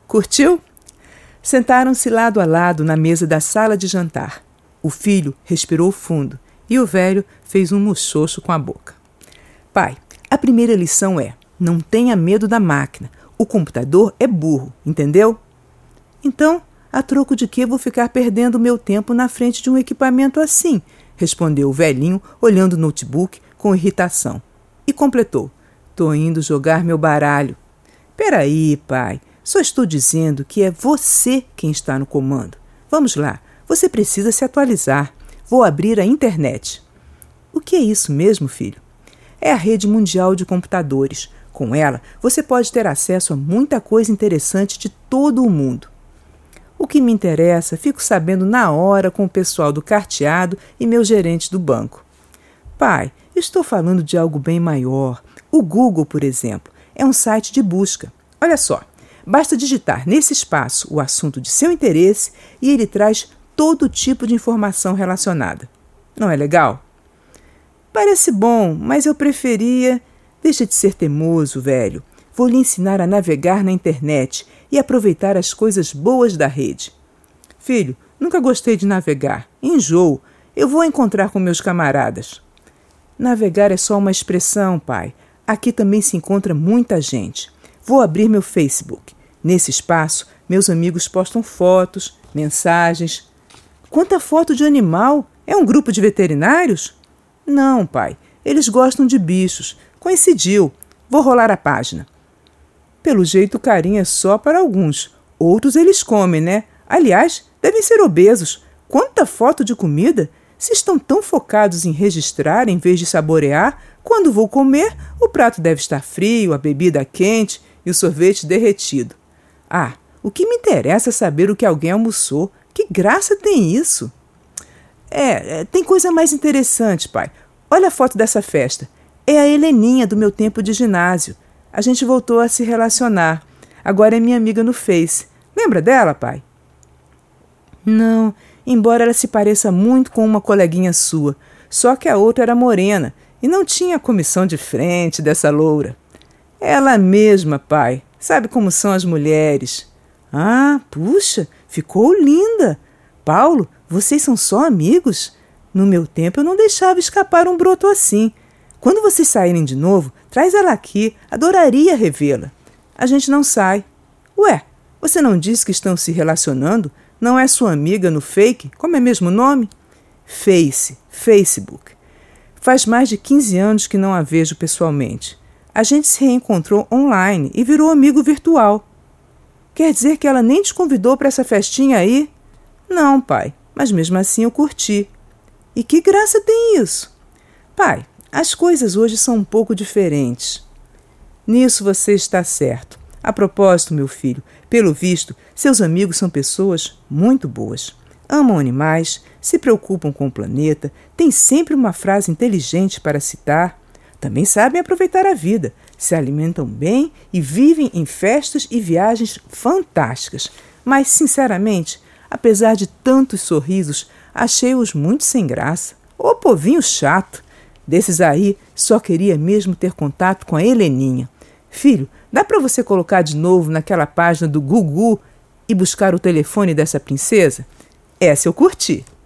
Curtiu? Sentaram-se lado a lado na mesa da sala de jantar. O filho respirou fundo e o velho fez um muxoxo com a boca. Pai, a primeira lição é: não tenha medo da máquina. O computador é burro, entendeu? Então, a troco de que vou ficar perdendo meu tempo na frente de um equipamento assim? Respondeu o velhinho, olhando o notebook com irritação. E completou: tô indo jogar meu baralho. Peraí, pai, só estou dizendo que é você quem está no comando. Vamos lá, você precisa se atualizar. Vou abrir a internet. O que é isso mesmo, filho? É a rede mundial de computadores. Com ela, você pode ter acesso a muita coisa interessante de todo o mundo. O que me interessa, fico sabendo na hora com o pessoal do carteado e meu gerente do banco. Pai, estou falando de algo bem maior. O Google, por exemplo, é um site de busca. Olha só, basta digitar nesse espaço o assunto de seu interesse e ele traz todo tipo de informação relacionada. Não é legal? Parece bom, mas eu preferia... Deixa de ser teimoso, velho. Vou lhe ensinar a navegar na internet e aproveitar as coisas boas da rede. Filho, nunca gostei de navegar. Enjoo. Eu vou encontrar com meus camaradas. Navegar é só uma expressão, pai. Aqui também se encontra muita gente. Vou abrir meu Facebook. Nesse espaço, meus amigos postam fotos, mensagens. Quanta foto de animal! É um grupo de veterinários? Não, pai. Eles gostam de bichos. Coincidiu. Vou rolar a página. Pelo jeito, o carinho é só para alguns. Outros eles comem, né? Aliás, devem ser obesos. Quanta foto de comida! Se estão tão focados em registrar em vez de saborear, quando vou comer, o prato deve estar frio, a bebida quente e o sorvete derretido. Ah, o que me interessa é saber o que alguém almoçou. Que graça tem isso? Tem coisa mais interessante, pai. Olha a foto dessa festa. É a Heleninha do meu tempo de ginásio. A gente voltou a se relacionar. Agora é minha amiga no Face. Lembra dela, pai? Não, embora ela se pareça muito com uma coleguinha sua. Só que a outra era morena e não tinha a comissão de frente dessa loura. Ela mesma, pai. Sabe como são as mulheres. Ah, puxa, ficou linda. Paulo, vocês são só amigos? No meu tempo eu não deixava escapar um broto assim. Quando vocês saírem de novo, traz ela aqui. Adoraria revê-la. A gente não sai. Ué, você não disse que estão se relacionando? Não é sua amiga no Fake? Como é mesmo o nome? Facebook. Faz mais de 15 anos que não a vejo pessoalmente. A gente se reencontrou online e virou amigo virtual. Quer dizer que ela nem te convidou para essa festinha aí? Não, pai, mas mesmo assim eu curti. E que graça tem isso? Pai, as coisas hoje são um pouco diferentes. Nisso você está certo. A propósito, meu filho, pelo visto, seus amigos são pessoas muito boas. Amam animais, se preocupam com o planeta, têm sempre uma frase inteligente para citar. Também sabem aproveitar a vida, se alimentam bem e vivem em festas e viagens fantásticas. Mas, sinceramente, apesar de tantos sorrisos, achei-os muito sem graça. Ô povinho chato! Desses aí, só queria mesmo ter contato com a Heleninha. Filho, dá para você colocar de novo naquela página do Gugu e buscar o telefone dessa princesa? Essa eu curti.